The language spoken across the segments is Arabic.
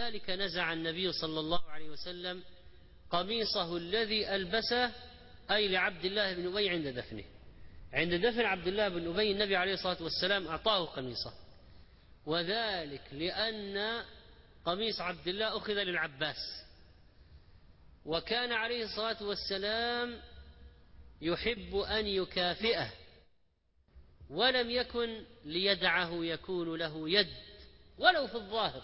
ذلك نزع النبي صلى الله عليه وسلم قميصه الذي ألبسه، أي لعبد الله بن أبي عند دفنه. عند دفن عبد الله بن أبي النبي عليه الصلاة والسلام أعطاه قميصه، وذلك لأن قميص عبد الله أخذ للعباس، وكان عليه الصلاة والسلام يحب أن يكافئه، ولم يكن ليدعه يكون له يد ولو في الظاهر.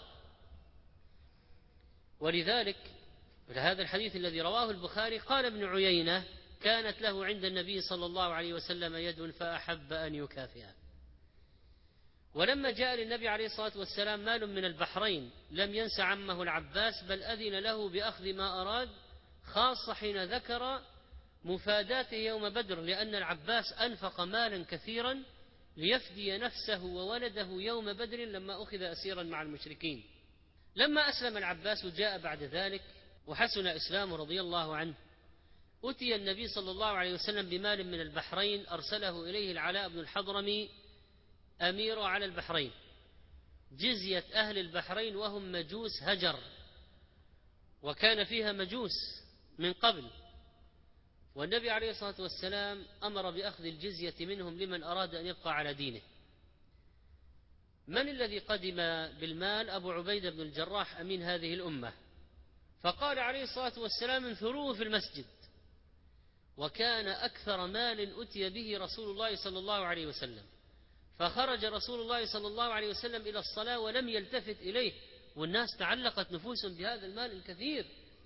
ولذلك هذا الحديث الذي رواه البخاري قال ابن عيينة: كانت له عند النبي صلى الله عليه وسلم يد فأحب أن يكافئها. ولما جاء للنبي عليه الصلاة والسلام مال من البحرين لم ينس عمه العباس، بل أذن له بأخذ ما أراد، خاصة حين ذكر مفاداته يوم بدر، لأن العباس أنفق مالا كثيرا ليفدي نفسه وولده يوم بدر لما أخذ أسيرا مع المشركين. لما أسلم العباس جاء بعد ذلك وحسن إسلامه رضي الله عنه، أتي النبي صلى الله عليه وسلم بمال من البحرين أرسله إليه العلاء بن الحضرمي أمير على البحرين، جزية أهل البحرين وهم مجوس هجر، وكان فيها مجوس من قبل، والنبي عليه الصلاة والسلام أمر بأخذ الجزية منهم لمن أراد أن يبقى على دينه. من الذي قدم بالمال؟ أبو عبيدة بن الجراح أمين هذه الأمة، فقال عليه الصلاة والسلام: انثروه في المسجد. وكان أكثر مال أتي به رسول الله صلى الله عليه وسلم، فخرج رسول الله صلى الله عليه وسلم إلى الصلاة ولم يلتفت إليه، والناس تعلقت نفوسهم بهذا المال الكثير،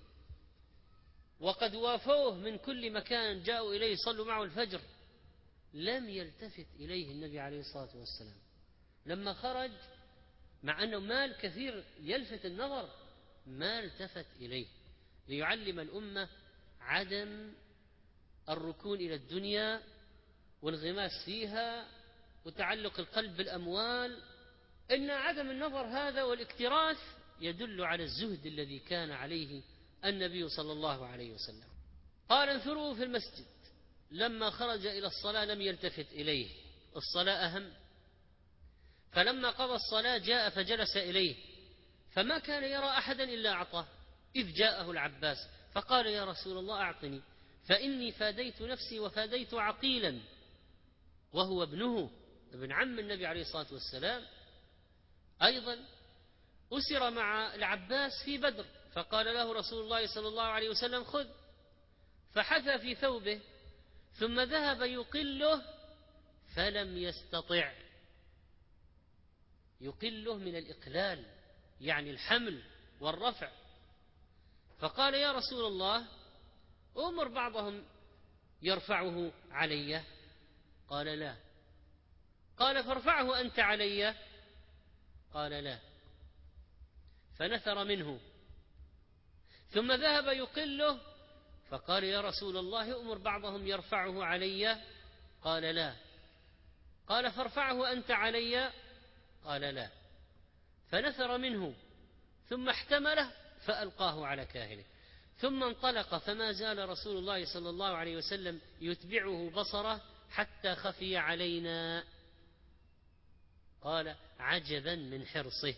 وقد وافوه من كل مكان، جاءوا إليه صلوا معه الفجر، لم يلتفت إليه النبي عليه الصلاة والسلام. لما خرج مع أنه مال كثير يلفت النظر ما التفت إليه، ليعلم الأمة عدم الركون إلى الدنيا وانغماس فيها وتعلق القلب بالأموال، إن عدم النظر هذا والاكتراث يدل على الزهد الذي كان عليه النبي صلى الله عليه وسلم. قال: انثروا في المسجد. لما خرج إلى الصلاة لم يلتفت إليه، الصلاة أهم. فلما قضى الصلاة جاء فجلس إليه، فما كان يرى أحدا إلا أعطاه، إذ جاءه العباس فقال: يا رسول الله أعطني، فإني فاديت نفسي وفاديت عقيلا، وهو ابن عم النبي عليه الصلاة والسلام، أيضا أسر مع العباس في بدر، فقال له رسول الله صلى الله عليه وسلم: خذ. فحثى في ثوبه ثم ذهب يقله فلم يستطع، يقله من الإقلال يعني الحمل والرفع، فقال: يا رسول الله أمر بعضهم يرفعه علي. قال: لا. قال: فارفعه أنت علي. قال: لا. فنثر منه ثم ذهب يقله، فقال: يا رسول الله أمر بعضهم يرفعه علي. قال: لا. قال: فارفعه أنت علي. قال: لا. فنثر منه ثم احتمله فألقاه على كاهله، ثم انطلق، فما زال رسول الله صلى الله عليه وسلم يتبعه بصره حتى خفي علينا. قال: عجبا من حرصه.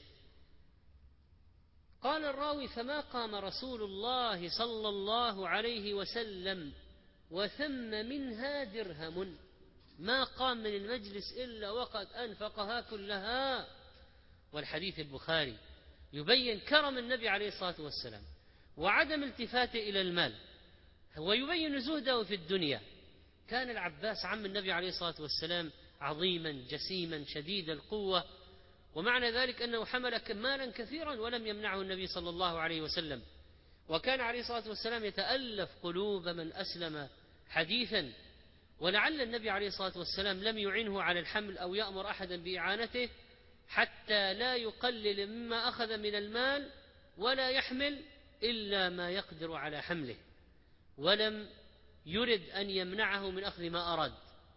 قال الراوي: فما قام رسول الله صلى الله عليه وسلم وثم منها درهم، ما قام من المجلس إلا وقد أنفقها كلها. والحديث البخاري يبين كرم النبي عليه الصلاة والسلام وعدم التفاته إلى المال، ويبين زهده في الدنيا. كان العباس عم النبي عليه الصلاة والسلام عظيما جسيما شديد القوة، ومعنى ذلك أنه حمل مالا كثيرا ولم يمنعه النبي صلى الله عليه وسلم، وكان عليه الصلاة والسلام يتألف قلوب من أسلم حديثا، ولعل النبي عليه الصلاة والسلام لم يعنه على الحمل أو يأمر أحدا بإعانته حتى لا يقلل مما أخذ من المال ولا يحمل إلا ما يقدر على حمله، ولم يرد أن يمنعه من أخذ ما أراد.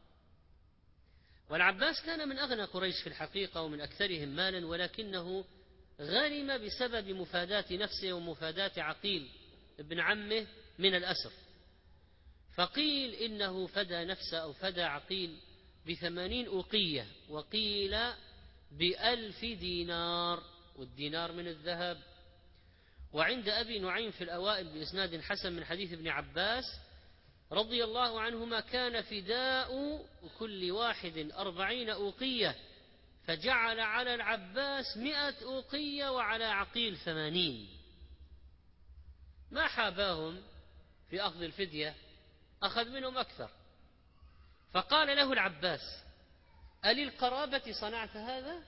والعباس كان من أغنى قريش في الحقيقة ومن أكثرهم مالا، ولكنه غنم بسبب مفاداة نفسه ومفاداة عقيل ابن عمه من الأسر، فقيل إنه فدى نفسه أو فدى عقيل ب80 أوقية، وقيل ب1000 دينار، والدينار من الذهب. وعند أبي نعيم في الأوائل بإسناد حسن من حديث ابن عباس رضي الله عنهما كان فداء كل واحد 40 أوقية، فجعل على العباس 100 أوقية وعلى عقيل 80. ما حاباهم في أخذ الفدية، أخذ منهم أكثر. فقال له العباس: أللقرابة صنعت هذا؟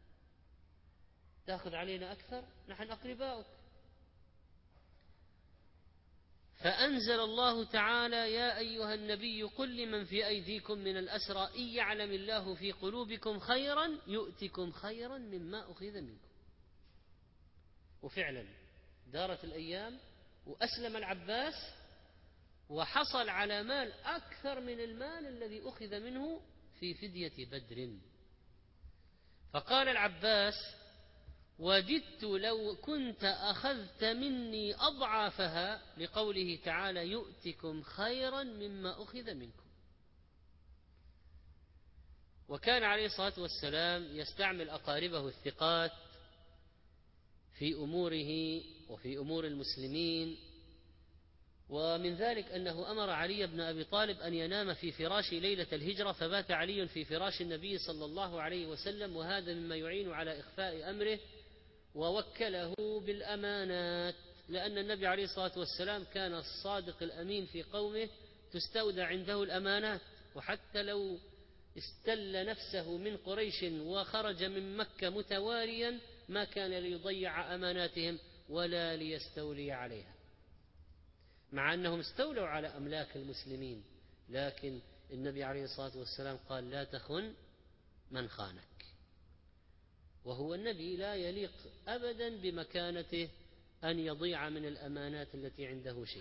تأخذ علينا أكثر، نحن أقرباؤك. فأنزل الله تعالى: يا أيها النبي قل لمن في أيديكم من الأسرى إن يعلم الله في قلوبكم خيرا يؤتكم خيرا مما أخذ منكم. وفعلا دارت الأيام وأسلم العباس وحصل على مال أكثر من المال الذي أخذ منه في فدية بدر. فقال العباس: وددت لو كنت أخذت مني أضعافها، لقوله تعالى: يؤتكم خيرا مما أخذ منكم. وكان عليه الصلاة والسلام يستعمل أقاربه الثقات في أموره وفي أمور المسلمين، ومن ذلك أنه أمر علي بن أبي طالب أن ينام في فراش ليلة الهجرة، فبات علي في فراش النبي صلى الله عليه وسلم، وهذا مما يعين على إخفاء أمره، ووكله بالأمانات، لأن النبي عليه الصلاة والسلام كان الصادق الأمين في قومه، تستودع عنده الأمانات. وحتى لو استل نفسه من قريش وخرج من مكة متواريا ما كان ليضيع أماناتهم ولا ليستولي عليها، مع أنهم استولوا على أملاك المسلمين، لكن النبي عليه الصلاة والسلام قال: لا تخن من خانك. وهو النبي لا يليق أبدا بمكانته أن يضيع من الأمانات التي عنده شيء.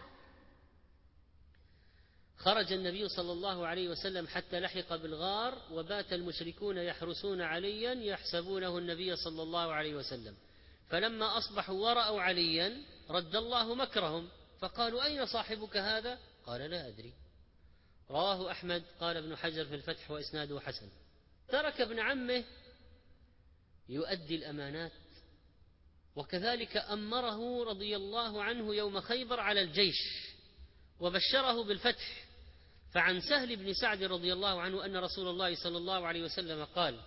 خرج النبي صلى الله عليه وسلم حتى لحق بالغار، وبات المشركون يحرسون عليا يحسبونه النبي صلى الله عليه وسلم، فلما أصبحوا ورأوا عليا رد الله مكرهم، فقالوا: أين صاحبك هذا؟ قال: لا أدري. رواه أحمد. قال ابن حجر في الفتح وإسناده حسن. ترك ابن عمه يؤدي الأمانات، وكذلك أمره رضي الله عنه يوم خيبر على الجيش وبشره بالفتح. فعن سهل بن سعد رضي الله عنه أن رسول الله صلى الله عليه وسلم قال: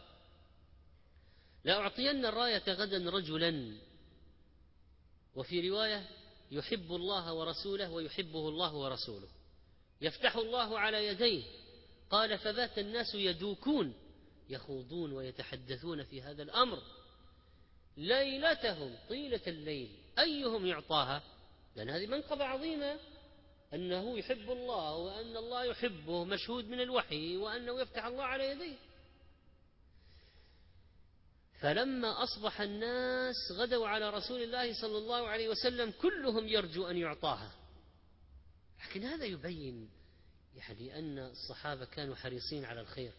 لأعطين الراية غدا رجلا، وفي رواية: يحب الله ورسوله ويحبه الله ورسوله، يفتح الله على يديه. قال: فبات الناس يدوكون يخوضون ويتحدثون في هذا الأمر ليلتهم طيلة الليل أيهم يعطاها، لأن هذه منقبة عظيمة، أنه يحب الله وأن الله يحبه، مشهود من الوحي، وأنه يفتح الله على يديه. فلما أصبح الناس غدوا على رسول الله صلى الله عليه وسلم كلهم يرجو أن يعطاها. لكن هذا يبين يعني أن الصحابة كانوا حريصين على الخير،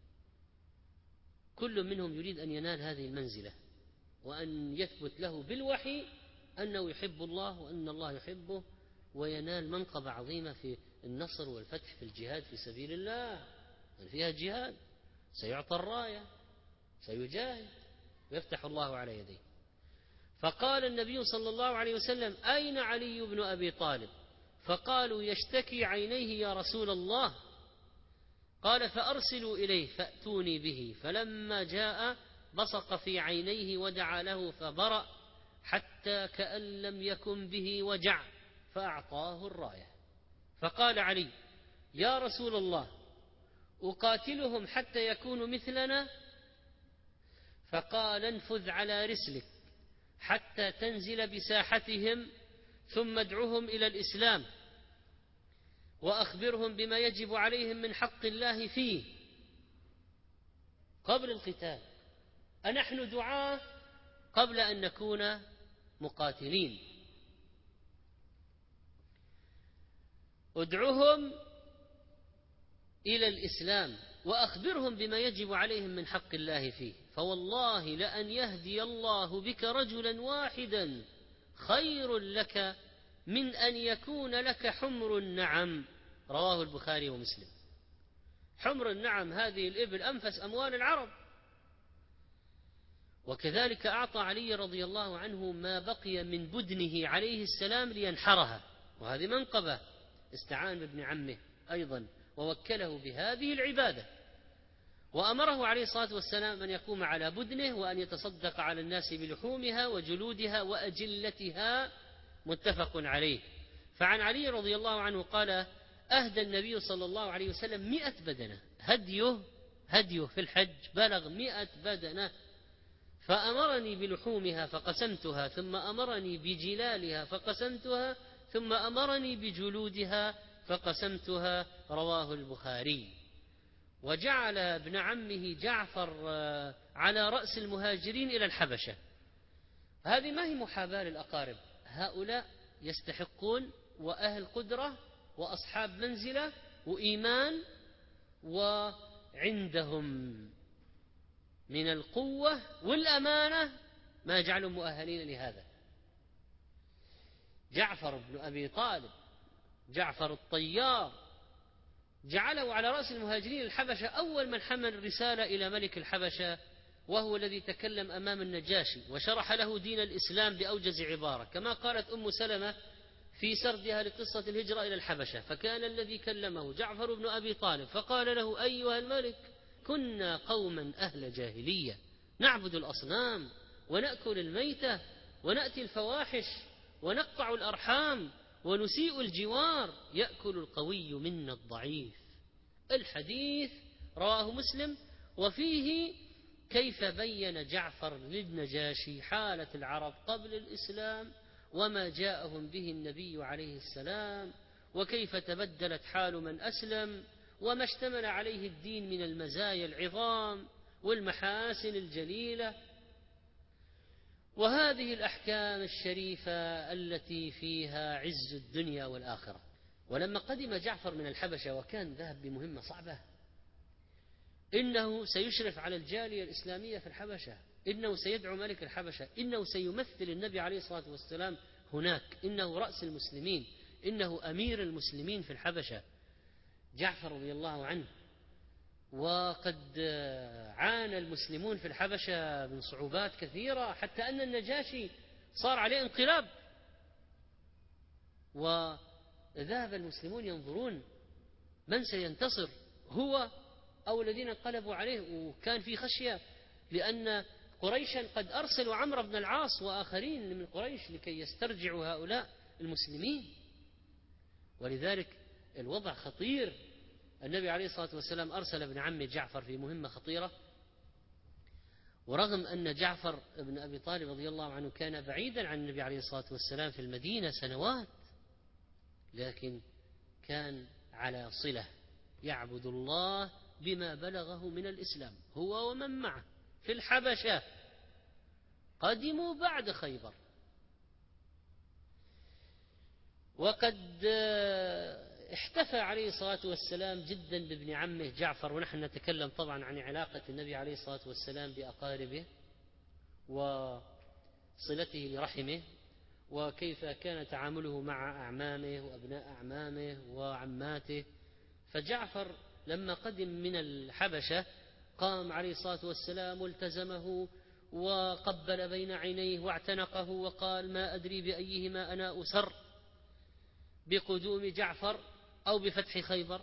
كل منهم يريد أن ينال هذه المنزلة، وأن يثبت له بالوحي أنه يحب الله وأن الله يحبه، وينال منقبة عظيمة في النصر والفتح في الجهاد في سبيل الله. من فيها جهاد سيعطى الراية، سيجاهد ويفتح الله على يديه. فقال النبي صلى الله عليه وسلم: أين علي بن أبي طالب؟ فقالوا: يشتكي عينيه يا رسول الله. قال: فأرسلوا إليه فأتوني به. فلما جاء بصق في عينيه ودعا له فبرأ حتى كأن لم يكن به وجع، فأعطاه الراية. فقال علي: يا رسول الله، أقاتلهم حتى يكونوا مثلنا؟ فقال: انفذ على رسلك حتى تنزل بساحتهم، ثم ادعهم إلى الإسلام، وأخبرهم بما يجب عليهم من حق الله فيه قبل القتال. أنحن دعاة قبل أن نكون مقاتلين. ادعهم إلى الإسلام وأخبرهم بما يجب عليهم من حق الله فيه، فوالله لأن يهدي الله بك رجلا واحدا خير لك من أن يكون لك حمر النعم. رواه البخاري ومسلم. حمر النعم هذه الإبل أنفس أموال العرب، وكذلك أعطى علي رضي الله عنه ما بقي من بدنه عليه السلام لينحرها، وهذه منقبة، استعان بابن عمه أيضا ووكله بهذه العبادة، وأمره عليه الصلاة والسلام أن يقوم على بدنه وأن يتصدق على الناس بلحومها وجلودها وأجلتها، متفق عليه. فعن علي رضي الله عنه قال: أهدى النبي صلى الله عليه وسلم 100 بدنة، هديه في الحج بلغ 100 بدنة، فأمرني بلحومها فقسمتها، ثم أمرني بجلالها فقسمتها، ثم أمرني بجلودها فقسمتها، رواه البخاري. وجعل ابن عمه جعفر على رأس المهاجرين إلى الحبشة. هذه ما هي محاباة للأقارب، هؤلاء يستحقون وأهل قدرة وأصحاب منزلة وإيمان، وعندهم من القوة والأمانة ما يجعلهم مؤهلين لهذا. جعفر بن أبي طالب، جعفر الطيار، جعله على رأس المهاجرين الحبشة، أول من حمل الرسالة إلى ملك الحبشة، وهو الذي تكلم أمام النجاشي وشرح له دين الإسلام بأوجز عبارة، كما قالت أم سلمة في سردها لقصة الهجرة إلى الحبشة: فكان الذي كلمه جعفر بن أبي طالب فقال له: أيها الملك، كنا قوما أهل جاهلية نعبد الأصنام ونأكل الميتة ونأتي الفواحش ونقطع الأرحام ونسيء الجوار، يأكل القوي منا الضعيف. الحديث رواه مسلم، وفيه كيف بين جعفر للنجاشي حالة العرب قبل الإسلام وما جاءهم به النبي عليه السلام، وكيف تبدلت حال من أسلم، وما اشتمل عليه الدين من المزايا العظام والمحاسن الجليلة، وهذه الأحكام الشريفة التي فيها عز الدنيا والآخرة. ولما قدم جعفر من الحبشة وكان ذهب بمهمة صعبة، إنه سيشرف على الجالية الإسلامية في الحبشة، إنه سيدعو ملك الحبشة، إنه سيمثل النبي عليه الصلاة والسلام هناك، إنه رأس المسلمين، إنه أمير المسلمين في الحبشة جعفر رضي الله عنه. وقد عانى المسلمون في الحبشة من صعوبات كثيرة، حتى أن النجاشي صار عليه انقلاب، وذهب المسلمون ينظرون من سينتصر، هو أو الذين انقلبوا عليه. وكان في خشية، لأن قريشا قد أرسلوا عمرو بن العاص وآخرين من قريش لكي يسترجعوا هؤلاء المسلمين، ولذلك الوضع خطير. النبي عليه الصلاة والسلام أرسل ابن عم جعفر في مهمة خطيرة، ورغم أن جعفر بن أبي طالب رضي الله عنه كان بعيدا عن النبي عليه الصلاة والسلام في المدينة سنوات، لكن كان على صلة، يعبد الله بما بلغه من الإسلام هو ومن معه في الحبشة، قدموا بعد خيبر. وقد احتفى عليه الصلاة والسلام جدا بابن عمه جعفر، ونحن نتكلم طبعا عن علاقة النبي عليه الصلاة والسلام بأقاربه وصلته لرحمه، وكيف كان تعامله مع أعمامه وأبناء أعمامه وعماته. فجعفر لما قدم من الحبشة قام عليه الصلاة والسلام والتزمه وقبل بين عينيه واعتنقه وقال: ما أدري بأيهما أنا أسر، بقدوم جعفر أو بفتح خيبر.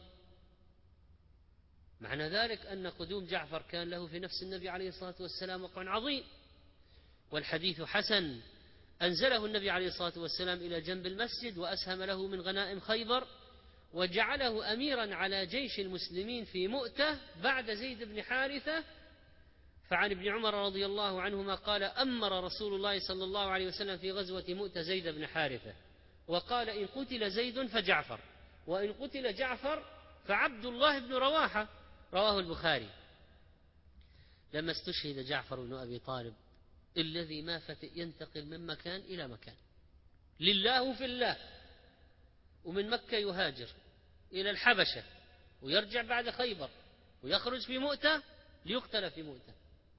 معنى ذلك أن قدوم جعفر كان له في نفس النبي عليه الصلاة والسلام وقع عظيم، والحديث حسن. أنزله النبي عليه الصلاة والسلام إلى جنب المسجد وأسهم له من غنائم خيبر، وجعله أميرا على جيش المسلمين في مؤتة بعد زيد بن حارثة. فعن ابن عمر رضي الله عنهما قال: أمر رسول الله صلى الله عليه وسلم في غزوة مؤتة زيد بن حارثة، وقال: إن قتل زيد فجعفر، وإن قتل جعفر فعبد الله بن رواحة، رواه البخاري. لما استشهد جعفر بن أبي طالب الذي ما فتئ ينتقل من مكان إلى مكان لله في الله، ومن مكة يهاجر إلى الحبشة ويرجع بعد خيبر ويخرج في مؤتة ليقتل في مؤتة،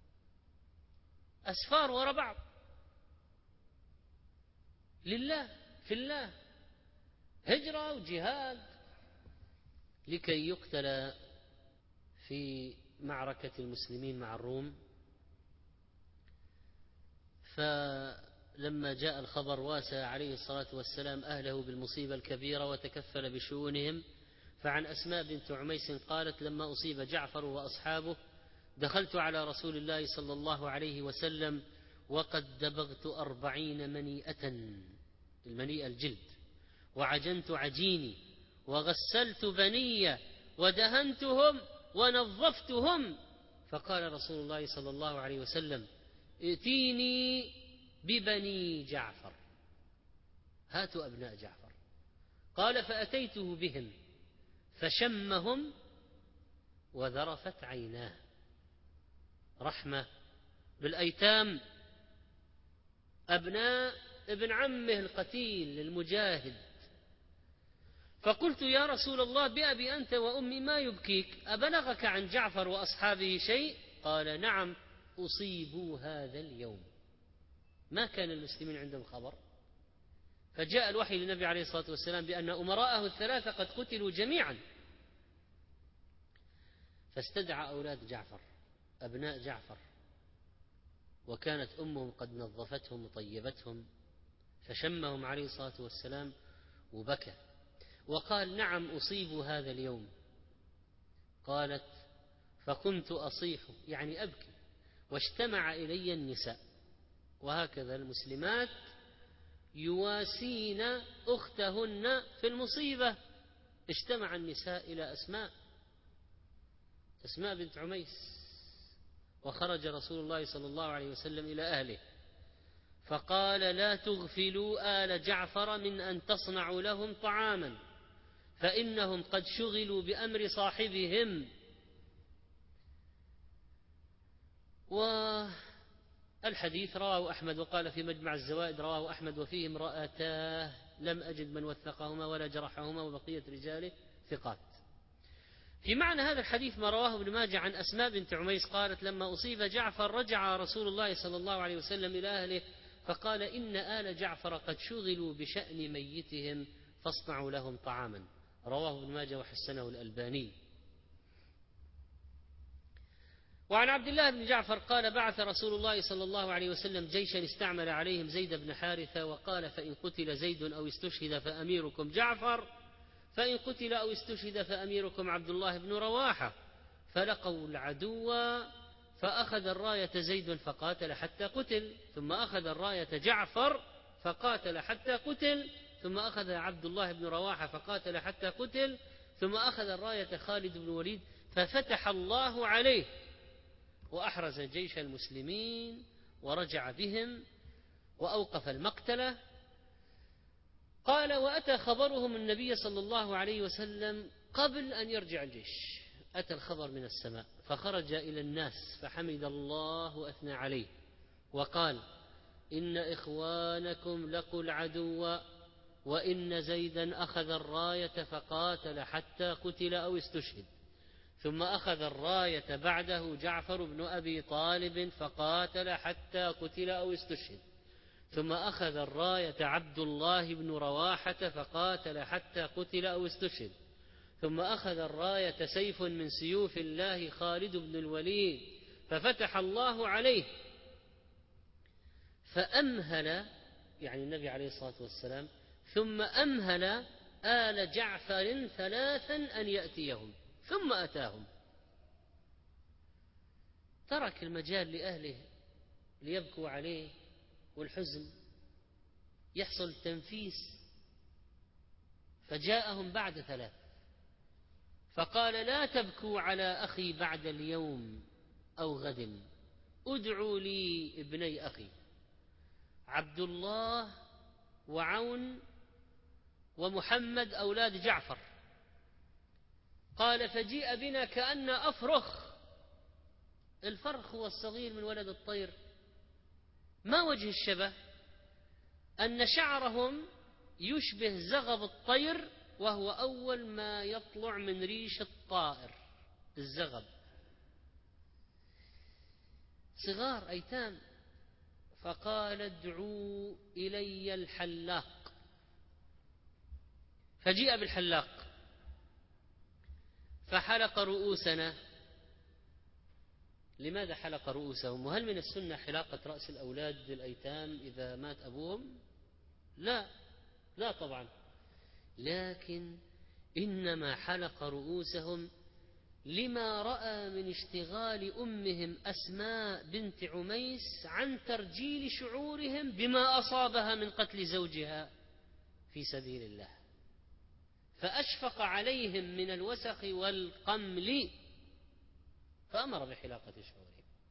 أسفار وراء بعض لله في الله، هجرة وجهاد، لكي يقتل في معركة المسلمين مع الروم. فلما جاء الخبر واسى عليه الصلاة والسلام أهله بالمصيبة الكبيرة وتكفل بشؤونهم. فعن أسماء بنت عميس قالت: لما أصيب جعفر وأصحابه دخلت على رسول الله صلى الله عليه وسلم وقد دبغت 40 منيئة، المنيئة الجلد، وعجنت عجيني، وغسلت بني، ودهنتهم ونظفتهم. فقال رسول الله صلى الله عليه وسلم: ائتيني ببني جعفر، هاتوا أبناء جعفر. قال: فأتيته بهم فشمهم وذرفت عيناه، رحمة بالأيتام، أبناء ابن عمه القتيل المجاهد. فقلت: يا رسول الله، بأبي أنت وأمي ما يبكيك؟ أبلغك عن جعفر وأصحابه شيء؟ قال: نعم، أصيبوا هذا اليوم. ما كان المسلمين عندهم خبر، فجاء الوحي للنبي عليه الصلاة والسلام بأن أمراءه الثلاثة قد قتلوا جميعا. فاستدعى أولاد جعفر، أبناء جعفر، وكانت أمهم قد نظفتهم وطيبتهم، فشمهم عليه الصلاة والسلام وبكى وقال: نعم، أصيبوا هذا اليوم. قالت: فكنت أصيح، يعني أبكي، واجتمع إلي النساء. وهكذا المسلمات يواسين أختهن في المصيبة. اجتمع النساء إلى أسماء بنت عميس، وخرج رسول الله صلى الله عليه وسلم إلى أهله فقال: لا تغفلوا آل جعفر من أن تصنعوا لهم طعاما، فإنهم قد شغلوا بأمر صاحبهم. والحديث رواه أحمد، وقال في مجمع الزوائد: رواه أحمد وفيه امرأتاه، لم أجد من وثقهما ولا جرحهما، وبقية رجاله ثقات. في معنى هذا الحديث ما رواه ابن ماجه عن أسماء بنت عميس قالت: لما أصيب جعفر رجع رسول الله صلى الله عليه وسلم إلى أهله فقال: إن آل جعفر قد شغلوا بشأن ميتهم فاصنعوا لهم طعاما. رواه ابن ماجه وحسنه الألباني. وعن عبد الله بن جعفر قال: بعث رسول الله صلى الله عليه وسلم جيشا استعمل عليهم زيد بن حارثة، وقال: فإن قتل زيد أو استشهد فأميركم جعفر، فإن قتل أو استشهد فأميركم عبد الله بن رواحة. فلقوا العدو فأخذ الراية زيد فقاتل حتى قتل، ثم أخذ الراية جعفر فقاتل حتى قتل، ثم أخذ عبد الله بن رواحة فقاتل حتى قتل، ثم أخذ الراية خالد بن الوليد ففتح الله عليه وأحرز جيش المسلمين ورجع بهم وأوقف المقتلة. قال: وأتى خبرهم النبي صلى الله عليه وسلم قبل أن يرجع الجيش، أتى الخبر من السماء، فخرج إلى الناس فحمد الله وأثنى عليه وقال: إن إخوانكم لقوا العدو، وإن زيدا أخذ الراية فقاتل حتى قتل أو استشهد، ثم أخذ الراية بعده جعفر بن أبي طالب فقاتل حتى قتل أو استشهد، ثم أخذ الراية عبد الله بن رواحة فقاتل حتى قتل أو استشهد، ثم أخذ الراية سيف من سيوف الله خالد بن الوليد ففتح الله عليه. فأمهل، يعني النبي عليه الصلاة والسلام، ثم أمهل آل جعفر 3 أن يأتيهم، ثم أتاهم، ترك المجال لأهله ليبكوا عليه والحزن يحصل تنفيس، فجاءهم بعد 3 فقال: لا تبكوا على أخي بعد اليوم أو غد، ادعوا لي ابني أخي عبد الله وعون ومحمد أولاد جعفر. قال: فجيء بنا كأن أفرخ، الفرخ هو الصغير من ولد الطير. ما وجه الشبه؟ أن شعرهم يشبه زغب الطير، وهو أول ما يطلع من ريش الطائر الزغب، صغار أيتام. فقال: ادعوا إلي الحلاق، فجيء بالحلاق فحلق رؤوسنا لماذا حلق رؤوسهم؟ وهل من السنة حلاقة رأس الأولاد للأيتام إذا مات أبوهم؟ لا، لا طبعا، لكن إنما حلق رؤوسهم لما رأى من اشتغال أمهم أسماء بنت عميس عن ترجيل شعورهم بما أصابها من قتل زوجها في سبيل الله، فأشفق عليهم من الوسخ والقمل فأمر بحلاقة شعورهم.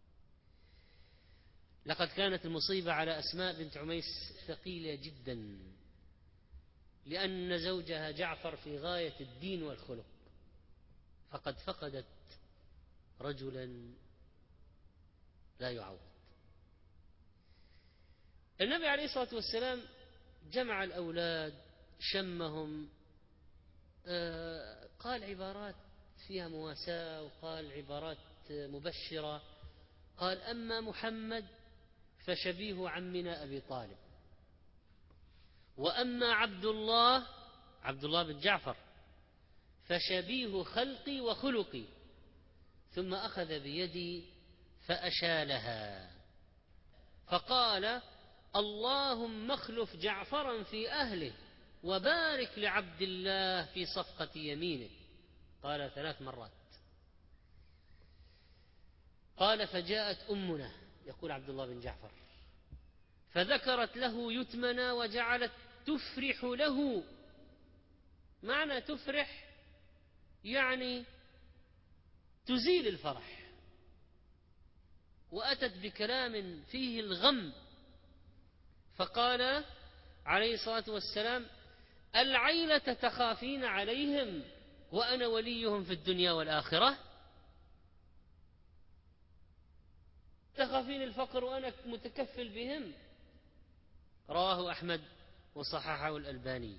لقد كانت المصيبة على أسماء بنت عميس ثقيلة جدا، لأن زوجها جعفر في غاية الدين والخلق، فقد فقدت رجلا لا يعوض. النبي عليه الصلاة والسلام جمع الأولاد، شمهم، قال عبارات فيها مواساة، وقال عبارات مبشرة. قال: أما محمد فشبيه عمنا أبي طالب، وأما عبد الله بن جعفر فشبيه خلقي وخلقي. ثم أخذ بيدي فأشالها فقال: اللهم اخلف جعفرا في أهله وبارك لعبد الله في صفقة يمينه. قال 3 مرات. قال: فجاءت أمنا، يقول عبد الله بن جعفر، فذكرت له يتمنا وجعلت تفرح له. معنى تفرح يعني تزيل الفرح، وأتت بكلام فيه الغم. فقال عليه الصلاة والسلام: العيلة تخافين عليهم وأنا وليهم في الدنيا والآخرة؟ تخافين الفقر وأنا متكفل بهم؟ رواه أحمد وصححه الألباني.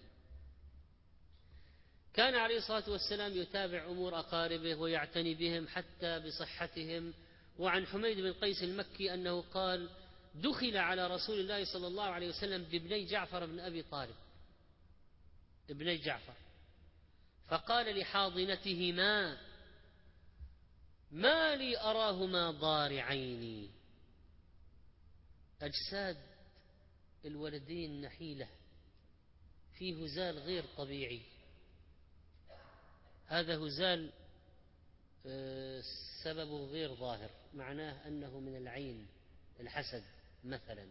كان عليه الصلاة والسلام يتابع أمور أقاربه ويعتني بهم حتى بصحتهم. وعن حميد بن قيس المكي أنه قال: دخل على رسول الله صلى الله عليه وسلم بابني جعفر بن أبي طالب، ابني جعفر، فقال لحاضنتهما: ما لي أراهما ضارعين. أجساد الولدين نحيلة، في هزال غير طبيعي. هذا هزال سببه غير ظاهر، معناه أنه من العين، الحسد مثلا.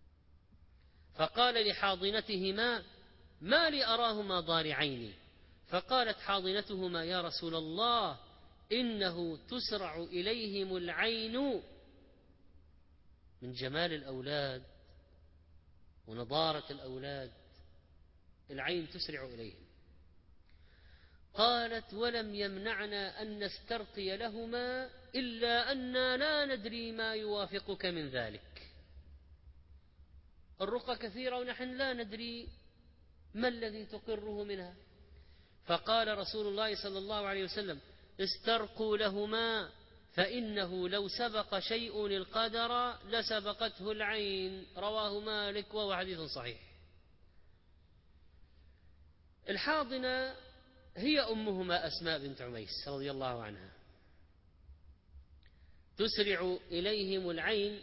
فقال لحاضنتهما: ما لي أراهما ضارعين. فقالت حاضنتهما: يا رسول الله، إنه تسرع إليهم العين. من جمال الأولاد ونضارة الأولاد العين تسرع إليهم. قالت: ولم يمنعنا أن نسترقي لهما إلا أننا لا ندري ما يوافقك من ذلك. الرقى كثيرة ونحن لا ندري ما الذي تقره منها. فقال رسول الله صلى الله عليه وسلم: استرقوا لهما، فإنه لو سبق شيء القدر لسبقته العين. رواه مالك وهو حديث صحيح. الحاضنة هي أمهما أسماء بنت عميس رضي الله عنها. تسرع إليهم العين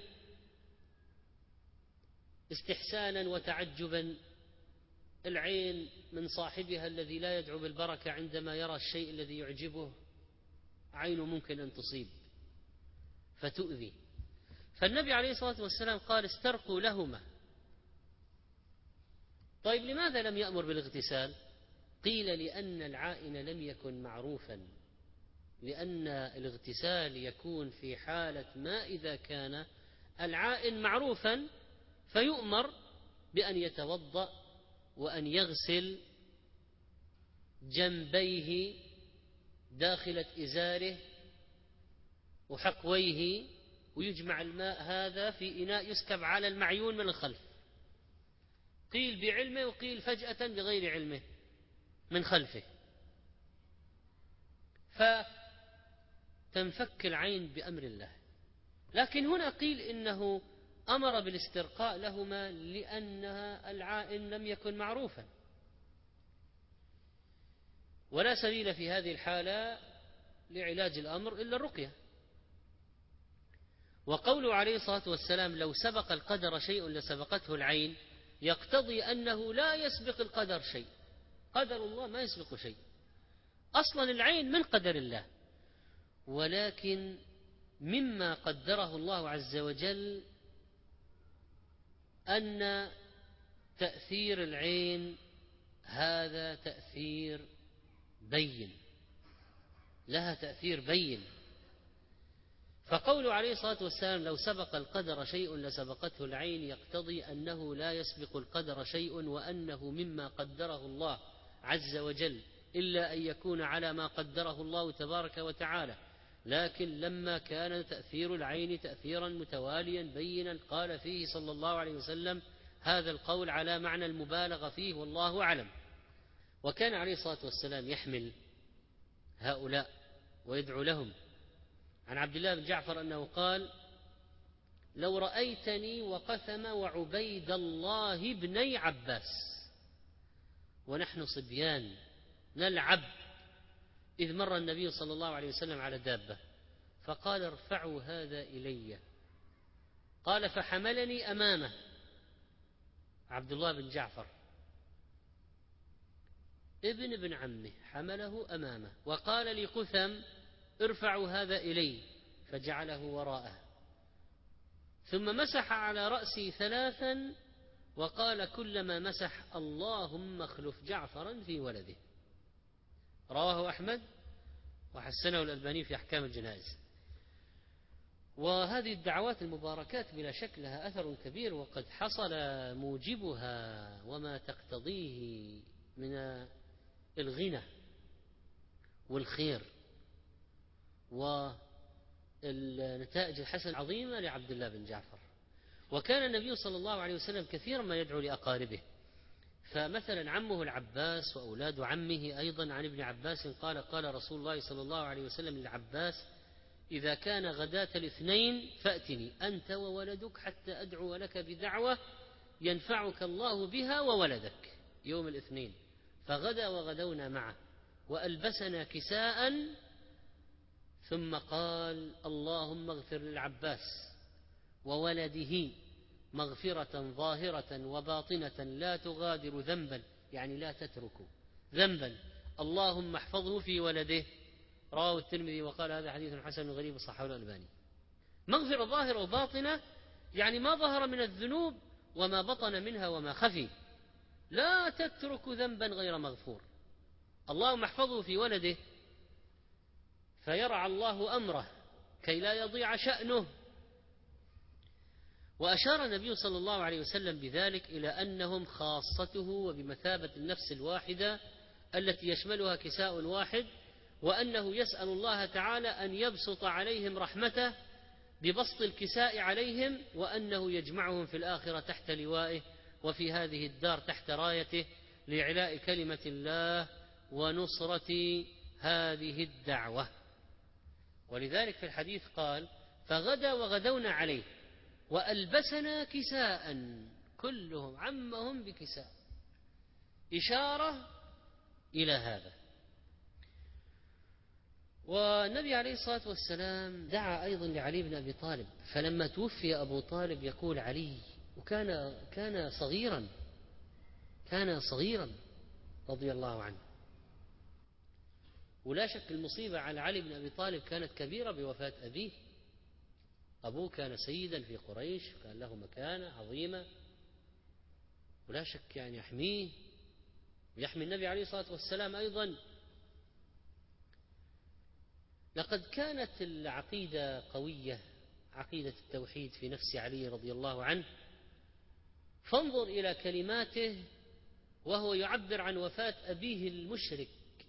استحسانا وتعجبا. العين من صاحبها الذي لا يدعو بالبركة عندما يرى الشيء الذي يعجبه، عينه ممكن أن تصيب فتؤذي. فالنبي عليه الصلاة والسلام قال: استرقوا لهما. طيب لماذا لم يأمر بالاغتسال؟ قيل: لأن العائن لم يكن معروفا، لأن الاغتسال يكون في حالة ما إذا كان العائن معروفا، فيؤمر بأن يتوضأ وأن يغسل جنبيه داخلة إزاره وحقويه، ويجمع الماء هذا في إناء يسكب على المعيون من الخلف. قيل بعلمه وقيل فجأة بغير علمه من خلفه، فتنفك العين بأمر الله. لكن هنا قيل إنه أمر بالاسترقاء لهما لأنها العائن لم يكن معروفا، ولا سبيل في هذه الحالة لعلاج الأمر إلا الرقية. وقوله عليه الصلاة والسلام لو سبق القدر شيء لسبقته العين يقتضي أنه لا يسبق القدر شيء، قدر الله ما يسبق شيء، أصلا العين من قدر الله، ولكن مما قدره الله عز وجل أن تأثير العين هذا تأثير بين، لها تأثير بين. فقوله عليه الصلاة والسلام لو سبق القدر شيء لسبقته العين يقتضي أنه لا يسبق القدر شيء، وأنه مما قدره الله عز وجل، إلا أن يكون على ما قدره الله تبارك وتعالى. لكن لما كان تأثير العين تأثيرا متواليا بينا قال فيه صلى الله عليه وسلم هذا القول على معنى المبالغة فيه والله أعلم. وكان عليه الصلاة والسلام يحمل هؤلاء ويدعو لهم. عن عبد الله بن جعفر أنه قال لو رأيتني وقثم وعبيد الله بني عباس ونحن صبيان نلعب إذ مر النبي صلى الله عليه وسلم على دابة فقال ارفعوا هذا إلي، قال فحملني أمامه عبد الله بن جعفر ابن عمه حمله أمامه، وقال لقثم ارفعوا هذا إلي فجعله وراءه، ثم مسح على رأسي 3 وقال كلما مسح اللهم اخلف جعفرا في ولده. رواه أحمد وحسنه الألباني في أحكام الجنائز. وهذه الدعوات المباركات بلا شك لها أثر كبير، وقد حصل موجبها وما تقتضيه من الغنى والخير والنتائج الحسنة العظيمة لعبد الله بن جعفر. وكان النبي صلى الله عليه وسلم كثيرا ما يدعو لأقاربه، فمثلا عمه العباس وأولاد عمه أيضا عن ابن عباس قال قال رسول الله صلى الله عليه وسلم للعباس إذا كان غداة الاثنين فأتني أنت وولدك حتى أدعو لك بدعوة ينفعك الله بها وولدك يوم الاثنين. فغدا وغدونا معه وألبسنا كساء، ثم قال اللهم اغفر للعباس وولده مغفرة ظاهرة وباطنة لا تغادر ذنبا، يعني لا تترك ذنبا، اللهم احفظه في ولده. رواه الترمذي وقال هذا حديث حسن غريب صححه الألباني. مغفرة ظاهرة وباطنة يعني ما ظهر من الذنوب وما بطن منها وما خفي، لا تترك ذنبا غير مغفور. اللهم احفظه في ولده فيرعى الله أمره كي لا يضيع شأنه. وأشار النبي صلى الله عليه وسلم بذلك إلى أنهم خاصته وبمثابة النفس الواحدة التي يشملها كساء واحد، وأنه يسأل الله تعالى أن يبسط عليهم رحمته ببسط الكساء عليهم، وأنه يجمعهم في الآخرة تحت لوائه وفي هذه الدار تحت رايته لإعلاء كلمة الله ونصرة هذه الدعوة. ولذلك في الحديث قال فغدا وغدونا عليه وألبسنا كساء، كلهم عمهم بكساء، إشارة إلى هذا. والنبي عليه الصلاة والسلام دعا أيضا لعلي بن أبي طالب، فلما توفي أبو طالب يقول علي وكان صغيرا رضي الله عنه. ولا شك المصيبة على علي بن أبي طالب كانت كبيرة بوفاة أبيه. أبوه كان سيدا في قريش، كان له مكانة عظيمة، ولا شك يعني يحميه ويحمي النبي عليه الصلاة والسلام أيضا. لقد كانت العقيدة قوية، عقيدة التوحيد في نفس علي رضي الله عنه. فانظر إلى كلماته وهو يعبر عن وفاة أبيه المشرك.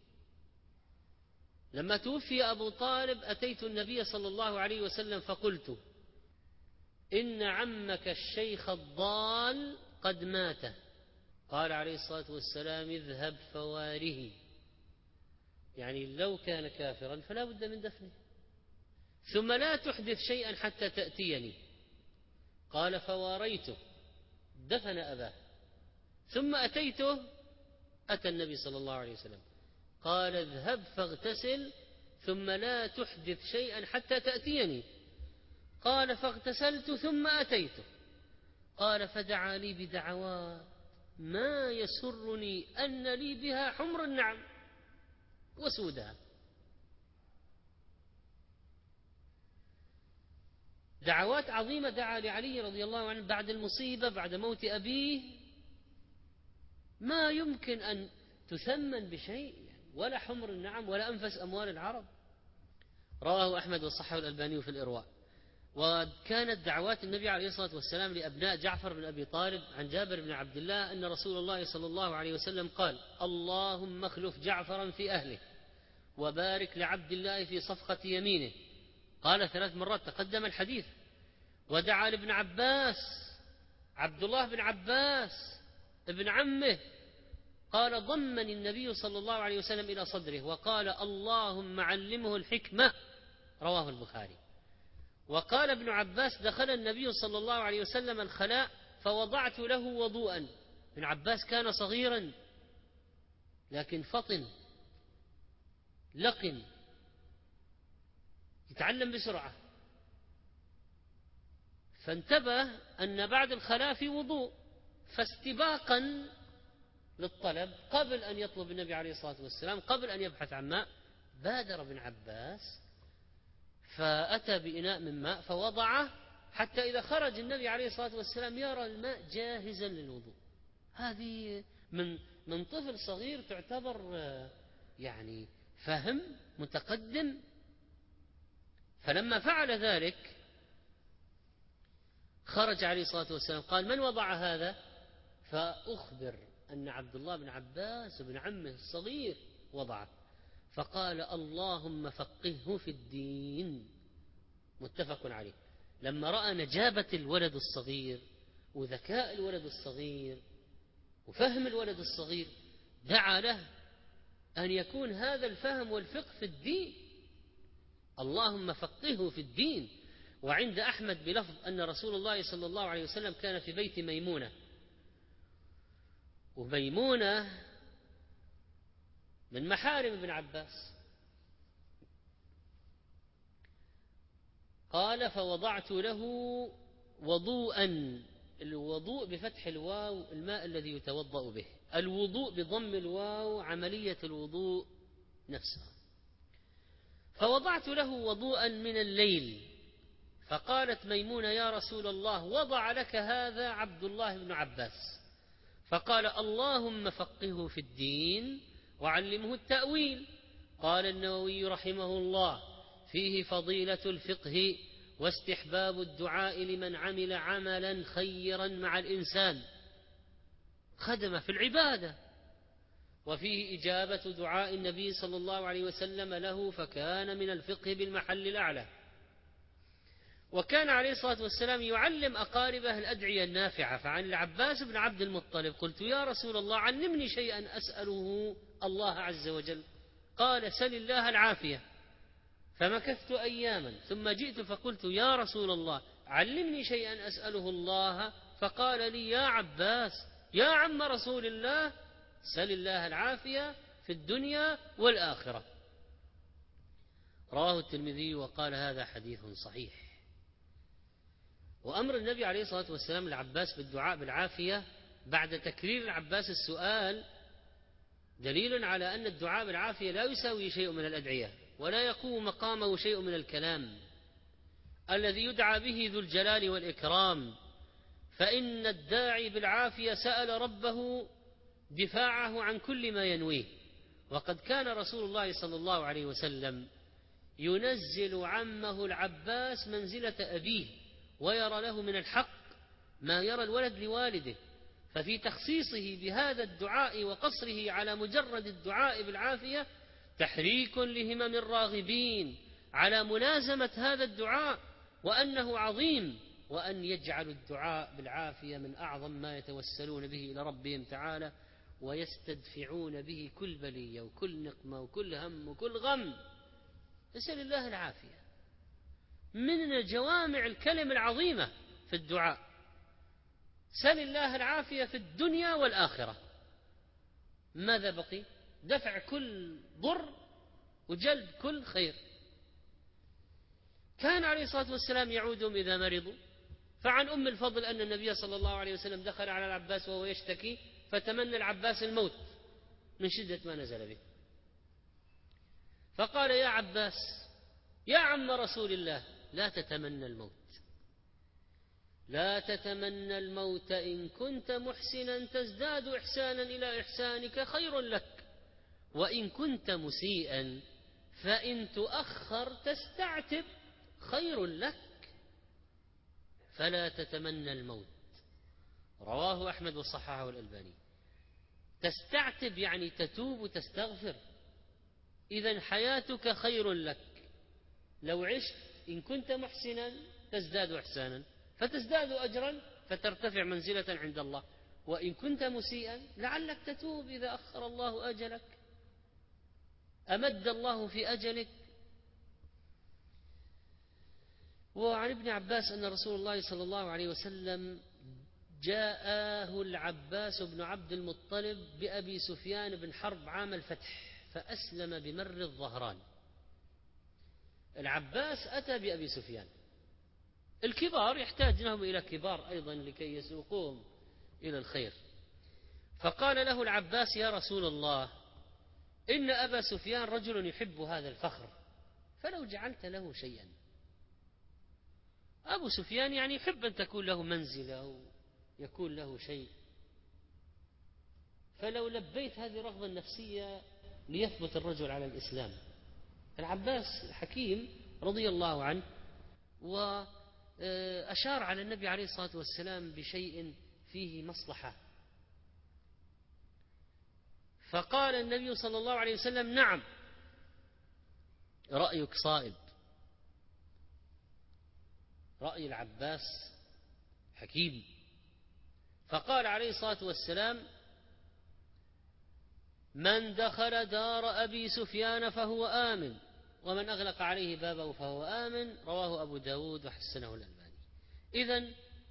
لما توفي أبو طالب أتيت النبي صلى الله عليه وسلم فقلت إن عمك الشيخ الضال قد مات. قال عليه الصلاة والسلام اذهب فواره، يعني لو كان كافرا فلا بد من دفنه، ثم لا تحدث شيئا حتى تأتيني. قال فواريته، دفن أباه، ثم أتيته، أتى النبي صلى الله عليه وسلم قال اذهب فاغتسل ثم لا تحدث شيئا حتى تأتيني. قال فاغتسلت ثم أتيته، قال فدعا لي بدعوات ما يسرني أن لي بها حمر النعم وسودها. دعوات عظيمة دعا لعلي رضي الله عنه بعد المصيبة، بعد موت أبيه، ما يمكن أن تثمن بشيء، ولا حمر النعم ولا أنفس أموال العرب. رواه أحمد وصححه الألباني في الإرواء. وكانت دعوات النبي عليه الصلاة والسلام لأبناء جعفر بن أبي طالب عن جابر بن عبد الله أن رسول الله صلى الله عليه وسلم قال: اللهم اخلف جعفرا في أهله وبارك لعبد الله في صفقة يمينه. قال 3 مرات، تقدم الحديث. ودعا لابن عباس، عبد الله بن عباس ابن عمه، قال: ضمني النبي صلى الله عليه وسلم إلى صدره وقال: اللهم علمه الحكمة. رواه البخاري. وقال ابن عباس: دخل النبي صلى الله عليه وسلم الخلاء فوضعت له وضوءا. ابن عباس كان صغيرا لكن فطن لقن، يتعلم بسرعة، فانتبه أن بعد الخلاء في وضوء، فاستباقا للطلب قبل أن يطلب النبي عليه الصلاة والسلام، قبل أن يبحث عن ماء، بادر ابن عباس فأتى بإناء من ماء فوضعه، حتى إذا خرج النبي عليه الصلاة والسلام يرى الماء جاهزا للوضوء. هذه من طفل صغير تعتبر يعني فهم متقدم. فلما فعل ذلك خرج عليه الصلاة والسلام قال: من وضع هذا؟ فأخبر أن عبد الله بن عباس بن عمه الصغير وضعه، فقال: اللهم فقهه في الدين. متفق عليه. لما رأى نجابة الولد الصغير وذكاء الولد الصغير وفهم الولد الصغير، دعا له أن يكون هذا الفهم والفقه في الدين. اللهم فقهه في الدين. وعند أحمد بلفظ أن رسول الله صلى الله عليه وسلم كان في بيت ميمونة، وميمونة من محارم ابن عباس. قال: فوضعت له وضوءا. الوضوء بفتح الواو الماء الذي يتوضأ به، الوضوء بضم الواو عملية الوضوء نفسها. فوضعت له وضوءا من الليل. فقالت ميمونة: يا رسول الله، وضع لك هذا عبد الله بن عباس. فقال: اللهم فقهه في الدين وعلمه التأويل. قال النووي رحمه الله: فيه فضيلة الفقه واستحباب الدعاء لمن عمل عملا خيرا مع الإنسان، خدم في العبادة. وفيه إجابة دعاء النبي صلى الله عليه وسلم له، فكان من الفقه بالمحل الأعلى. وكان عليه الصلاة والسلام يعلم أقاربه الأدعية النافعة. فعن العباس بن عبد المطلب: قلت يا رسول الله علمني شيئا أسأله الله عز وجل. قال: سل الله العافية. فمكثت أياما ثم جئت فقلت: يا رسول الله علمني شيئا أسأله الله. فقال لي: يا عباس يا عم رسول الله، سل الله العافية في الدنيا والآخرة. رواه الترمذي وقال: هذا حديث صحيح. وأمر النبي عليه الصلاة والسلام العباس بالدعاء بالعافية بعد تكرير العباس السؤال دليل على أن الدعاء بالعافية لا يساوي شيء من الأدعية، ولا يقوم مقامه شيء من الكلام الذي يدعى به ذو الجلال والإكرام. فإن الداعي بالعافية سأل ربه دفاعه عن كل ما ينويه. وقد كان رسول الله صلى الله عليه وسلم ينزل عمه العباس منزلة أبيه، ويرى له من الحق ما يرى الولد لوالده. ففي تخصيصه بهذا الدعاء وقصره على مجرد الدعاء بالعافية تحريك لهمم الراغبين على ملازمة هذا الدعاء، وأنه عظيم، وأن يجعل الدعاء بالعافية من أعظم ما يتوسلون به إلى ربهم تعالى ويستدفعون به كل بلية وكل نقمة وكل هم وكل غم. نسأل الله العافية. من جوامع الكلم العظيمة في الدعاء: سل الله العافية في الدنيا والآخرة. ماذا بقي؟ دفع كل ضر وجلب كل خير. كان عليه الصلاة والسلام يعودهم إذا مرضوا. فعن أم الفضل أن النبي صلى الله عليه وسلم دخل على العباس وهو يشتكي، فتمنى العباس الموت من شدة ما نزل به، فقال: يا عباس يا عم رسول الله، لا تتمنى الموت، لا تتمنى الموت، إن كنت محسنا تزداد إحسانا إلى إحسانك خير لك، وإن كنت مسيئا فإن تؤخر تستعتب خير لك، فلا تتمنى الموت. رواه أحمد وصححه الألباني. تستعتب يعني تتوب وتستغفر، إذن حياتك خير لك لو عشت. إن كنت محسنا تزداد إحسانا فتزداد أجرا فترتفع منزلة عند الله، وإن كنت مسيئا لعلك تتوب إذا أخر الله أجلك، أمد الله في أجلك. وعن ابن عباس أن رسول الله صلى الله عليه وسلم جاءه العباس بن عبد المطلب بأبي سفيان بن حرب عام الفتح فأسلم بمر الظهران. العباس أتى بأبي سفيان، الكبار يحتاج لهم إلى كبار أيضا لكي يسوقوهم إلى الخير. فقال له العباس: يا رسول الله، إن أبا سفيان رجل يحب هذا الفخر، فلو جعلت له شيئا. أبو سفيان يعني يحب أن تكون له منزلة ويكون له شيء، فلو لبيت هذه الرغبة النفسية ليثبت الرجل على الإسلام. العباس حكيم رضي الله عنه، وأشار على النبي عليه الصلاة والسلام بشيء فيه مصلحة، فقال النبي صلى الله عليه وسلم: نعم، رأيك صائب. رأي العباس حكيم. فقال عليه الصلاة والسلام: من دخل دار أبي سفيان فهو آمن، ومن أغلق عليه بابه فهو آمن. رواه أبو داود وحسنه الألباني. إذن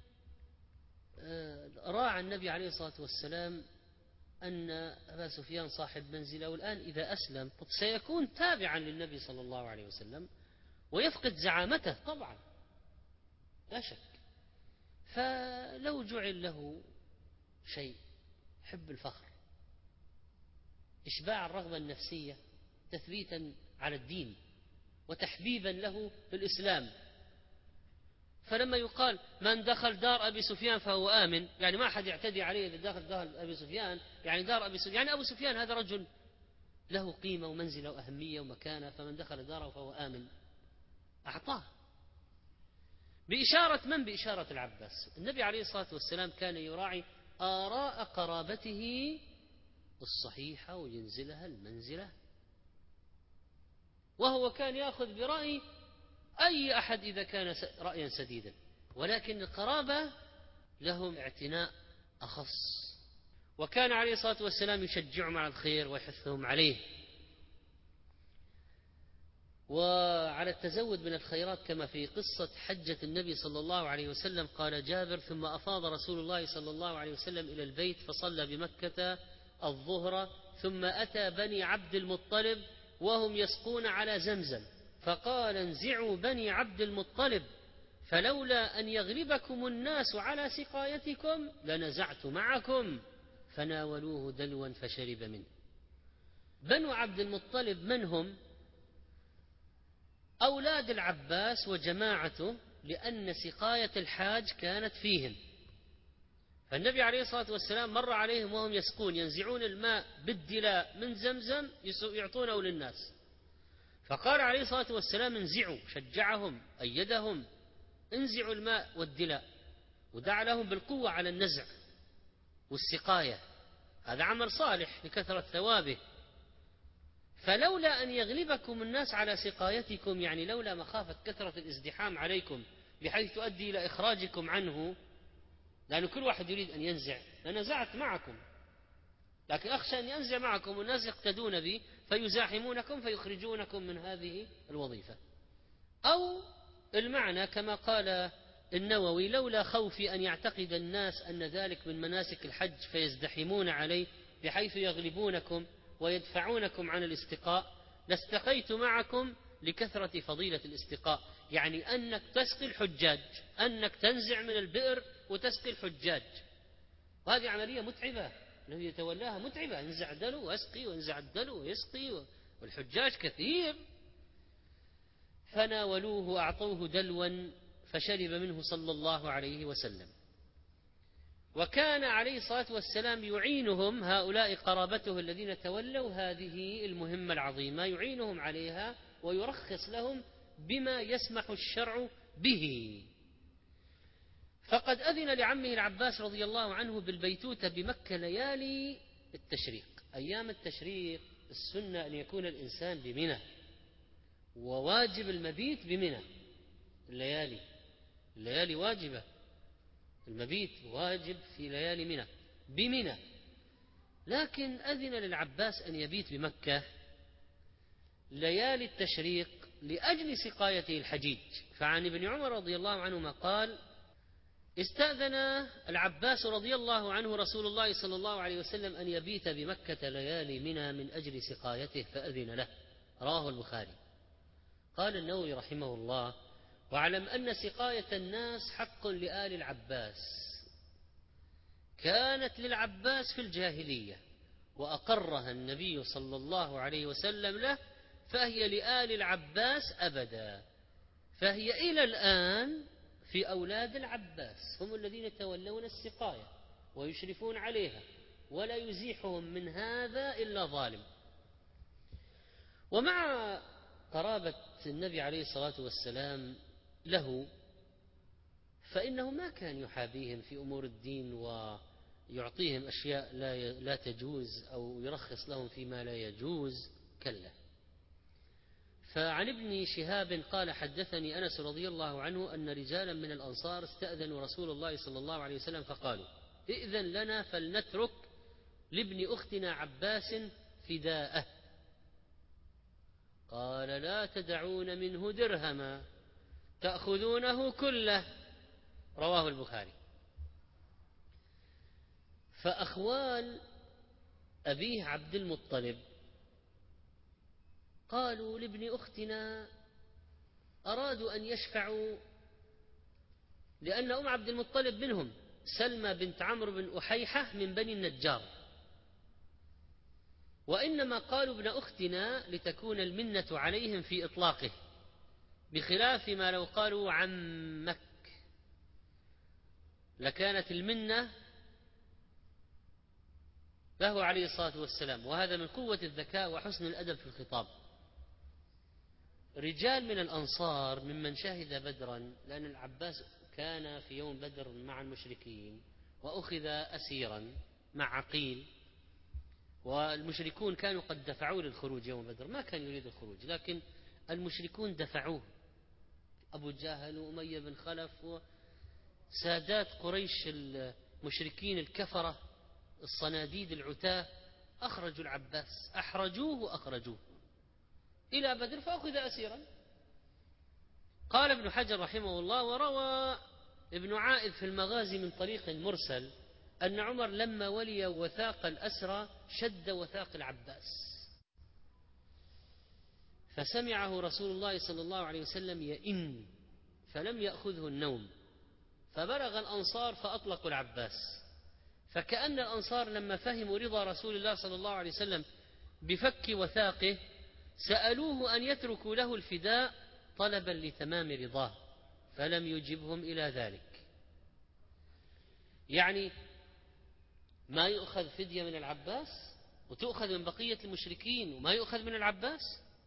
راعى النبي عليه الصلاة والسلام أن أبا سفيان صاحب منزلة، والآن إذا أسلم سيكون تابعا للنبي صلى الله عليه وسلم ويفقد زعامته طبعا لا شك. فلو جعل له شيء، حب الفخر، إشباع الرغبة النفسية، تثبيتا على الدين وتحبيبا له في الإسلام. فلما يقال من دخل دار أبي سفيان فهو آمن، يعني ما أحد يعتدي عليه إذا داخل دار أبي سفيان، يعني دار أبي سفيان، يعني أبو سفيان هذا رجل له قيمة ومنزلة وأهمية ومكانة، فمن دخل داره فهو آمن. أعطاه بإشارة من؟ بإشارة العباس. النبي عليه الصلاة والسلام كان يراعي آراء قرابته الصحيحة وينزلها المنزلة، وهو كان يأخذ برأي أي أحد إذا كان رأيا سديدا، ولكن القرابة لهم اعتناء أخص. وكان عليه الصلاة والسلام يشجعهم على الخير ويحثهم عليه وعلى التزود من الخيرات، كما في قصة حجة النبي صلى الله عليه وسلم. قال جابر: ثم أفاض رسول الله صلى الله عليه وسلم إلى البيت فصلى بمكة الظهر، ثم أتى بني عبد المطلب وهم يسقون على زمزم، فقال: انزعوا بني عبد المطلب، فلولا أن يغلبكم الناس على سقايتكم لنزعت معكم، فناولوه دلوا فشرب منه. بنو عبد المطلب من هم؟ أولاد العباس وجماعته، لأن سقاية الحاج كانت فيهم. فالنبي عليه الصلاة والسلام مر عليهم وهم يسقون، ينزعون الماء بالدلاء من زمزم يعطونه للناس، فقال عليه الصلاة والسلام: انزعوا، شجعهم أيدهم، انزعوا الماء والدلاء، ودعا لهم بالقوة على النزع والسقاية، هذا عمل صالح لكثرة ثوابه. فلولا أن يغلبكم الناس على سقايتكم، يعني لولا مخافة كثرة الازدحام عليكم بحيث تؤدي إلى إخراجكم عنه، لأن كل واحد يريد أن ينزع، لنزعت معكم، لكن أخشى أن ينزع معكم والناس يقتدون بي فيزاحمونكم فيخرجونكم من هذه الوظيفة. أو المعنى كما قال النووي: لولا خوفي أن يعتقد الناس أن ذلك من مناسك الحج فيزدحمون عليه بحيث يغلبونكم ويدفعونكم عن الاستقاء، لاستقيت معكم لكثرة فضيلة الاستقاء، يعني أنك تسقي الحجاج، أنك تنزع من البئر وتسقي الحجاج، وهذه عملية متعبة، الذي يتولاها متعبة، ينزع الدلو ويسقي وينزع الدلو ويسقي، والحجاج كثير. فناولوه وأعطوه دلوا فشرب منه صلى الله عليه وسلم. وكان عليه الصلاة والسلام يعينهم، هؤلاء قرابته الذين تولوا هذه المهمة العظيمة، يعينهم عليها ويرخص لهم بما يسمح الشرع به. فقد أذن لعمه العباس رضي الله عنه بالبيتوتة بمكة ليالي التشريق. أيام التشريق السنة أن يكون الإنسان بمنى، وواجب المبيت بمنى، الليالي واجبة، المبيت واجب في ليالي منى بمنى. لكن أذن للعباس أن يبيت بمكة ليالي التشريق لأجل سقايته الحجيج. فعن ابن عمر رضي الله عنهما قال: استأذن العباس رضي الله عنه رسول الله صلى الله عليه وسلم أن يبيت بمكة ليالي منى من أجل سقايته فأذن له. رواه البخاري. قال النووي رحمه الله: واعلم أن سقاية الناس حق لآل العباس، كانت للعباس في الجاهلية وأقرها النبي صلى الله عليه وسلم له، فهي لآل العباس أبدا، فهي إلى الآن في أولاد العباس، هم الذين يتولون السقاية ويشرفون عليها، ولا يزيحهم من هذا إلا ظالم. ومع قرابة النبي عليه الصلاة والسلام له، فإنه ما كان يحابيهم في أمور الدين ويعطيهم أشياء لا تجوز أو يرخص لهم فيما لا يجوز، كلا. فعن ابن شهاب قال: حدثني أنس رضي الله عنه أن رجالا من الأنصار استأذنوا رسول الله صلى الله عليه وسلم فقالوا: ائذن لنا فلنترك لابن أختنا عباس فداءه. قال: لا تدعون منه درهما تأخذونه كله. رواه البخاري. فأخوال أبيه عبد المطلب قالوا لابن أختنا، أرادوا أن يشفعوا، لأن أم عبد المطلب منهم، سلمى بنت عمرو بن أحيحة من بني النجار، وإنما قالوا ابن أختنا لتكون المنة عليهم في إطلاقه، بخلاف ما لو قالوا عمك لكانت المنة له عليه الصلاة والسلام. وهذا من قوة الذكاء وحسن الأدب في الخطاب. رجال من الأنصار ممن شهد بدرا، لأن العباس كان في يوم بدر مع المشركين وأخذ أسيرا مع عقيل، والمشركون كانوا قد دفعوا للخروج يوم بدر، ما كان يريد الخروج، لكن المشركون دفعوه، أبو جهل وأمية بن خلف وسادات قريش المشركين الكفرة الصناديد العتاة، أخرجوا العباس، أحرجوه وأخرجوه إلى بدر فأخذ أسيرا. قال ابن حجر رحمه الله: وروى ابن عائذ في المغازي من طريق مرسل أن عمر لما ولي وثاق الأسرى شد وثاق العباس، فسمعه رسول الله صلى الله عليه وسلم يئن، فلم يأخذه النوم، فبلغ الأنصار فأطلقوا العباس. فكأن الأنصار لما فهموا رضا رسول الله صلى الله عليه وسلم بفك وثاقه سألوه أن يتركوا له الفداء طلبا لتمام رضاه، فلم يجبهم إلى ذلك. يعني ما يؤخذ فدية من العباس وتؤخذ من بقية المشركين وما يؤخذ من العباس،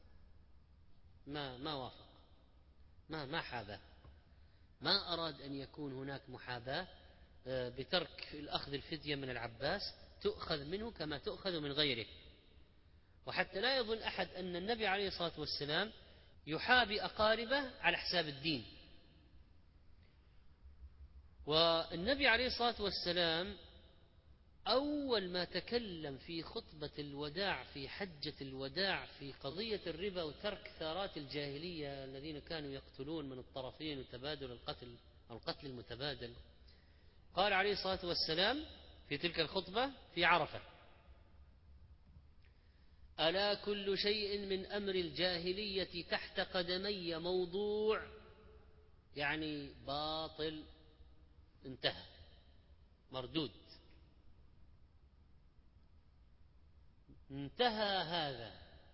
ما وافق، ما حابه، ما أراد أن يكون هناك محاباة بترك الأخذ الفدية من العباس، تؤخذ منه كما تؤخذ من غيره. وحتى لا يظن أحد أن النبي عليه الصلاة والسلام يحابي أقاربه على حساب الدين. والنبي عليه الصلاة والسلام أول ما تكلم في خطبة الوداع في حجة الوداع في قضية الربا وترك ثارات الجاهلية الذين كانوا يقتلون من الطرفين وتبادل القتل المتبادل، قال عليه الصلاة والسلام في تلك الخطبة في عرفة: ألا كل شيء من أمر الجاهلية تحت قدمي موضوع، يعني باطل، انتهى، مردود، انتهى هذا.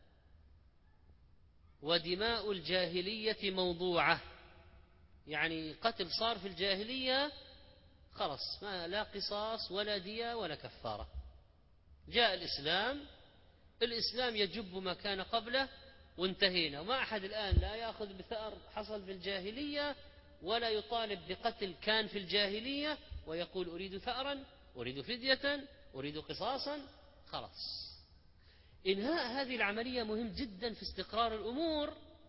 ودماء الجاهلية موضوعة، يعني قتل صار في الجاهلية خلص، ما لا قصاص ولا دية ولا كفارة. جاء الإسلام يجب ما كان قبله وانتهينا. وما أحد الآن لا يأخذ بثأر حصل في الجاهلية ولا يطالب بقتل كان في الجاهلية ويقول أريد ثأرا، أريد فدية، أريد قصاصا. خلاص، إنهاء هذه العملية مهم جدا في استقرار الأمور.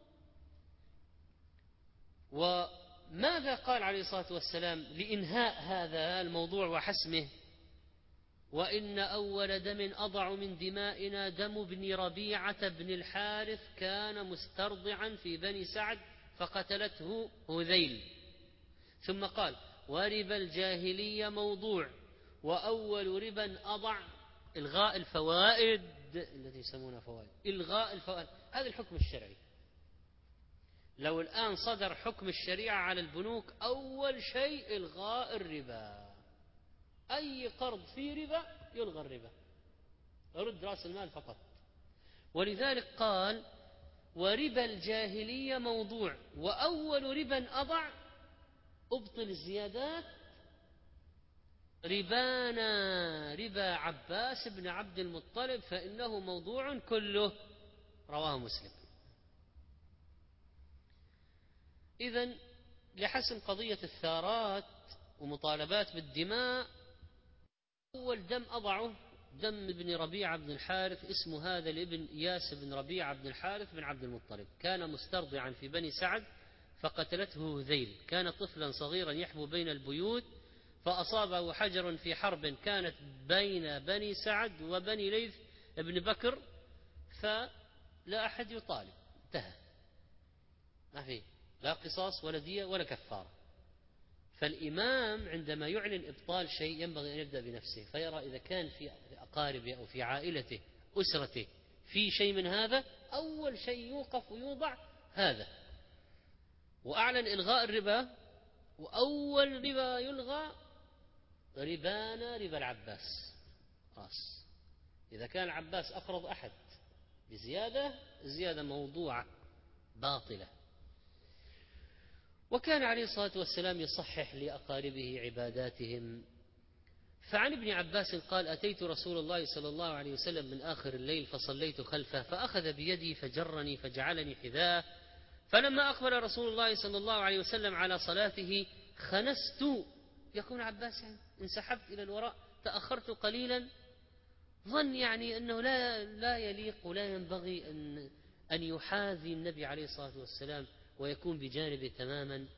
وماذا قال عليه الصلاة والسلام لإنهاء هذا الموضوع وحسمه؟ وإن أول دم أضع من دمائنا دم ابن ربيعة بن الحارث كان مسترضعا في بني سعد فقتلته هذيل. ثم قال وربا الجاهلية موضوع، وأول ربا أضع إلغاء الفوائد التي يسمونها فوائد، إلغاء الفوائد. هذا الحكم الشرعي. لو الآن صدر حكم الشريعة على البنوك أول شيء إلغاء الربا، أي قرض فيه ربا يلغى الربا، يرد رأس المال فقط. ولذلك قال وربا الجاهلية موضوع، وأول ربا أضع، أبطل الزيادات، ربانا ربا عباس بن عبد المطلب فإنه موضوع كله، رواه مسلم. إذن لحسم قضية الثارات ومطالبات بالدماء، أول دم أضعه دم ابن ربيعة بن الحارث، اسمه هذا لابن إياس بن ربيعة بن الحارث بن عبد المطلب، كان مسترضعا في بني سعد فقتلته هذيل. كان طفلا صغيرا يحبو بين البيوت فأصابه حجر في حرب كانت بين بني سعد وبني ليث ابن بكر، فلا أحد يطالب، انتهى، ما فيه لا قصاص ولا دية ولا كفارة. فالإمام عندما يعلن إبطال شيء ينبغي أن يبدأ بنفسه، فيرى إذا كان في أقاربه أو في عائلته أسرته في شيء من هذا، أول شيء يوقف ويوضع هذا. وأعلن إلغاء الربا، وأول ربا يلغى ربانا ربا العباس. خلاص، إذا كان العباس أقرض أحد بزيادة، الزيادة موضوعة باطلة. وكان عليه الصلاة والسلام يصحح لأقاربه عباداتهم. فعن ابن عباس قال أتيت رسول الله صلى الله عليه وسلم من آخر الليل فصليت خلفه فأخذ بيدي فجرني فجعلني حذاه، فلما أقبل رسول الله صلى الله عليه وسلم على صلاته خنست، يقول عباس يعني انسحبت إلى الوراء، تأخرت قليلا، ظن يعني أنه لا يليق ولا ينبغي أن يحاذي النبي عليه الصلاة والسلام ويكون بجانبه تماما.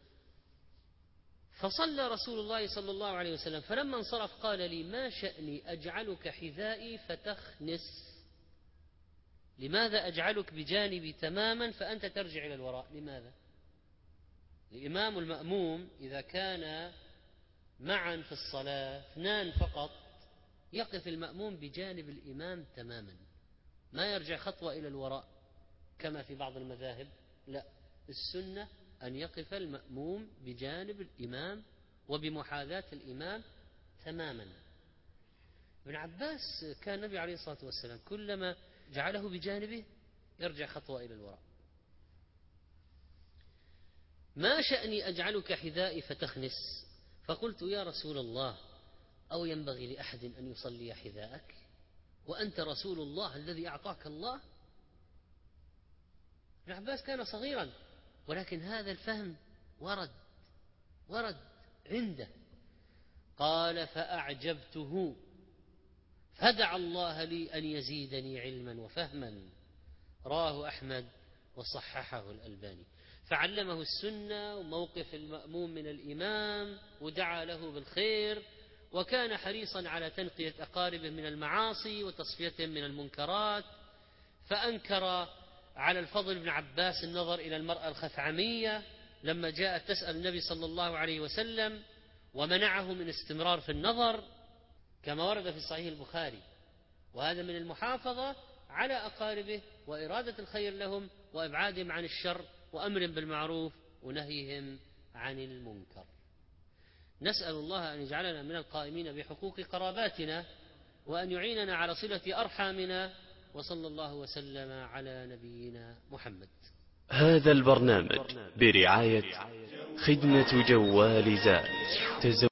فصلى رسول الله صلى الله عليه وسلم، فلما انصرف قال لي ما شأني أجعلك حذائي فتخنس؟ لماذا أجعلك بجانبي تماما فأنت ترجع إلى الوراء؟ لماذا؟ الإمام المأموم إذا كان معا في الصلاة اثنان فقط يقف المأموم بجانب الإمام تماما، ما يرجع خطوة إلى الوراء كما في بعض المذاهب، لا، السنة أن يقف المأموم بجانب الإمام وبمحاذاة الإمام تماما. ابن عباس كان النبي عليه الصلاة والسلام كلما جعله بجانبه يرجع خطوة إلى الوراء. ما شأني أجعلك حذائي فتخنس؟ فقلت يا رسول الله أو ينبغي لأحد أن يصلي حذاءك وأنت رسول الله الذي أعطاك الله؟ ابن عباس كان صغيرا ولكن هذا الفهم ورد عنده. قال فأعجبته فدعا الله لي أن يزيدني علما وفهما، راه أحمد وصححه الألباني. فعلمه السنة وموقف المأموم من الإمام ودعا له بالخير، وكان حريصا على تنقية أقاربه من المعاصي وتصفيتهم من المنكرات. فأنكر على الفضل بن عباس النظر إلى المرأة الخثعمية لما جاءت تسأل النبي صلى الله عليه وسلم، ومنعه من استمرار في النظر كما ورد في صحيح البخاري. وهذا من المحافظة على أقاربه وإرادة الخير لهم وإبعادهم عن الشر وأمر بالمعروف ونهيهم عن المنكر. نسأل الله أن يجعلنا من القائمين بحقوق قراباتنا وأن يعيننا على صلة أرحامنا، وصلى الله وسلم على نبينا محمد. هذا البرنامج برعاية خدمة جوال زاد.